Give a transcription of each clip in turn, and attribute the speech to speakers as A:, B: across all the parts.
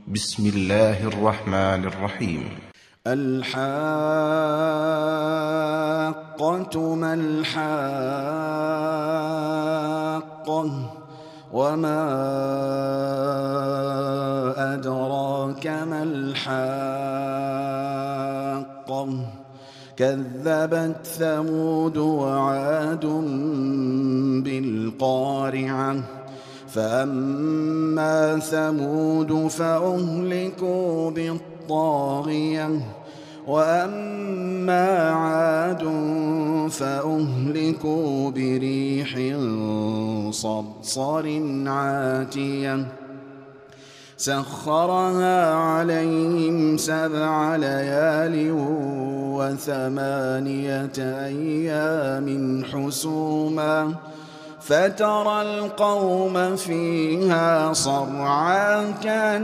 A: بسم الله الرحمن الرحيم.
B: الحاقة ما الحاقة وما أدراك ما الحاقة كذبت ثمود وعاد بالقارعة فأما ثمود فأهلكوا بالطاغية وأما عاد فأهلكوا بريح صرصر عاتية سخرها عليهم 7 ليال و8 أيام حسوما فترى القوم فيها صرعى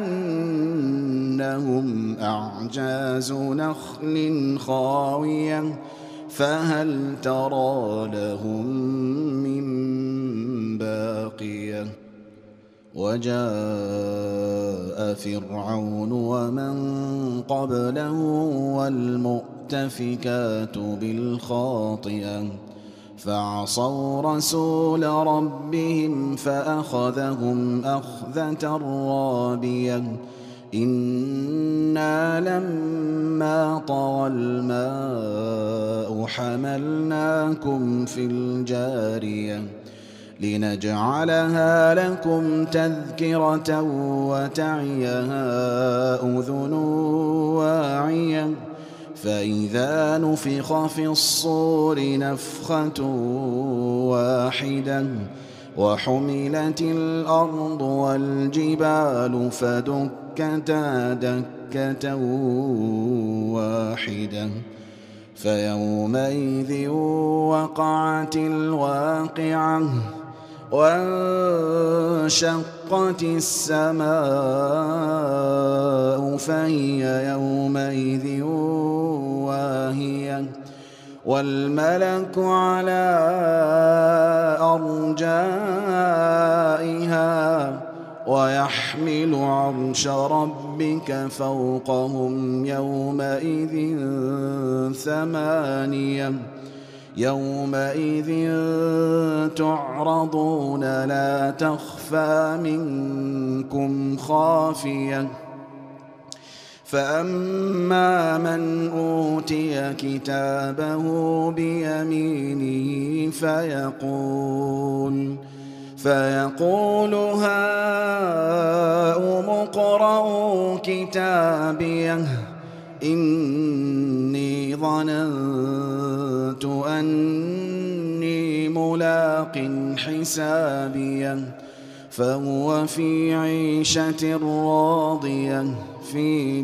B: كأنهم أعجاز نخل خاوية فهل ترى لهم من باقية وجاء فرعون ومن قبله والمؤتفكات بالخاطئة فعصوا رسول ربهم فأخذهم أخذة رابية إنا لما طغى الماء حملناكم في الجارية لنجعلها لكم تذكرة وتعيها أذن واعية فإذا نفخ في الصور نفخة واحدة وحملت الأرض والجبال فدكتا دكة واحدة فيومئذ وقعت الواقعة وانشقت السماء فهي يومئذ واهية والملك على أرجائها ويحمل عرش ربك فوقهم يومئذ 8 يومئذ تعرضون لا تخفى منكم خافية فأما من أوتي كتابه بيمينه فيقول هاؤم اقرءوا كتابيه إني ظننت أني ملاق حسابيه فهو في عيشة راضية في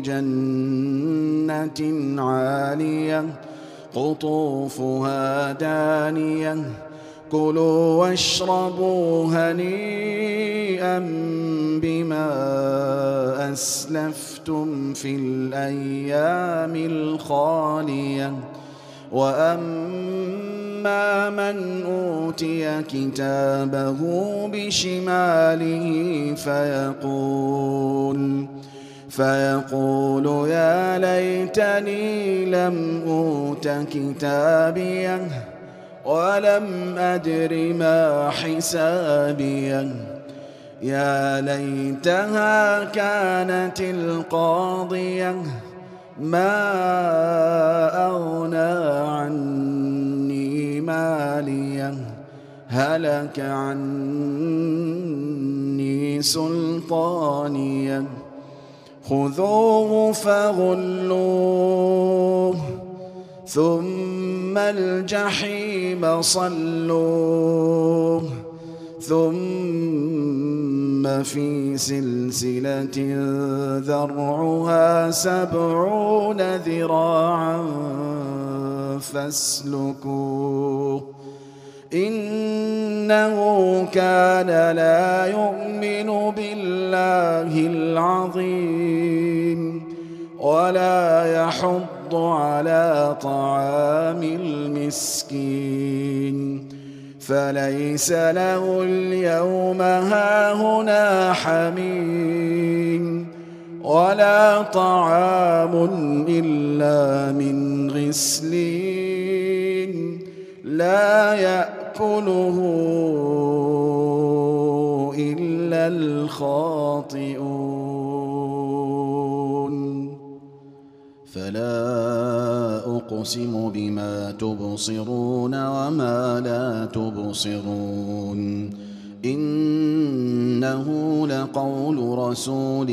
B: جنة عالية قطوفها دانية كلوا واشربوا هنيئا بما أسلفتم في الأيام الخالية وأما من أوتي كتابه بشماله فيقول يا ليتني لم أوت كتابيه ولم أدر ما حسابيه يا ليتها كانت القاضية ما أغنى عني ماليه هلك عني سلطانيه خذوه فغلوه ثم الجحيم صلوه ثم في سلسلة ذرعها 70 ذراعا فاسلكوه إنه كان لا يؤمن بالله العظيم ولا يحض على طعام المسكين فليس له اليوم هاهنا حميم ولا طعام إلا من غسلين لا يأكله إلا الخاطئون فلا أقسم بما تبصرون وما لا تبصرون إنه لقول رسول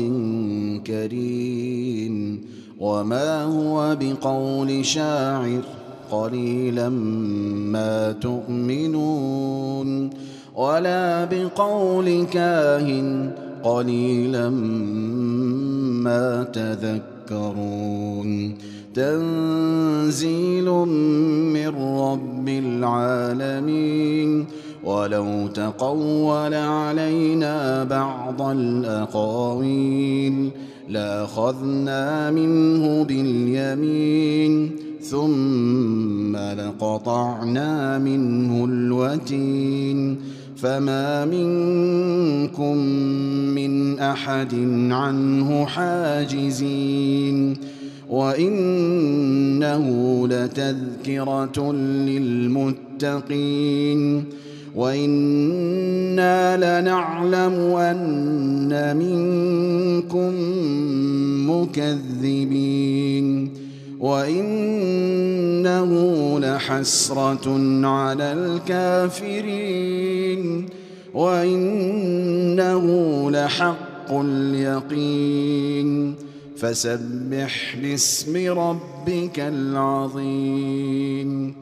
B: كريم وما هو بقول شاعر قليلا ما تؤمنون ولا بقول كاهن قليلا ما تذكرون تنزيل من رب العالمين ولو تقول علينا بعض الأقاويل لأخذنا منه باليمين ثم لقطعنا منه الوتين فما منكم من أحد عنه حاجزين وإنه لتذكرة للمتقين وإنا لنعلم أن منكم مكذبين وإنه لحسرة على الكافرين وإنه لحق اليقين فسبح باسم ربك العظيم